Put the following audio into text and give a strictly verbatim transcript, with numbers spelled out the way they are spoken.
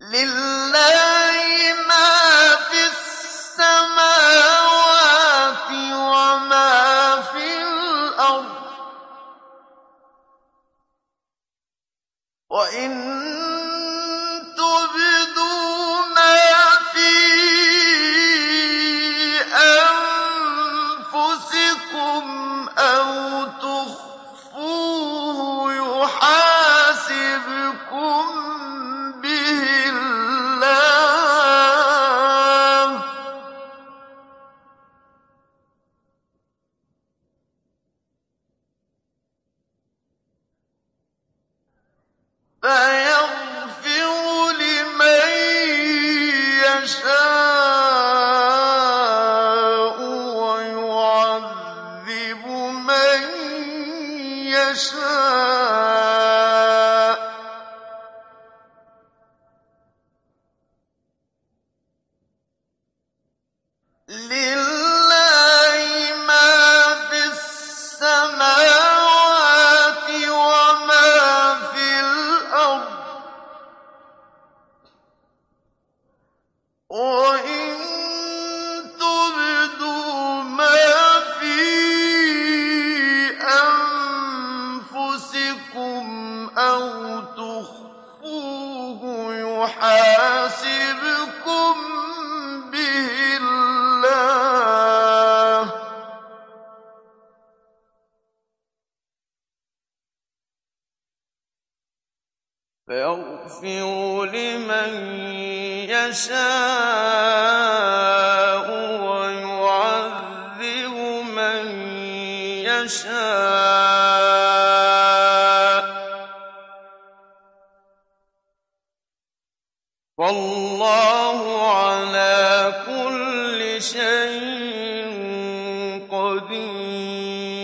لِلَّهِ مَا فِي السَّمَاوَاتِ وَمَا فِي الْأَرْضِ ۚ وَإِن تُبْدُوا مَا فِي أَنفُسِكُمْ أَوْ تُخْفُوهُ يُحَاسِبْكُم بِهِ اللَّهُ ۖ فَيَغْفِرُ لِمَن يَشَاءُ وَيُعَذِّبُ مَن يَشَاءُ ۚ لِلَّهِ مَا فِي السَّمَاوَاتِ وَمَا فِي الْأَرْضِ ۚ وَإِن تُبْدُوا مَا فِي أَنفُسِكُمْ أَوْ تُخْفُوهُ يُحَاسِبْكُم بِهِ اللَّهُ ۖ فَيَغْفِرُ لِمَن يَشَاءُ وَيُعَذِّبُ مَن يَشَاءُ ۚ وَاللَّهُ عَلَىٰ كُلِّ شَيْءٍ قَدِيرٌ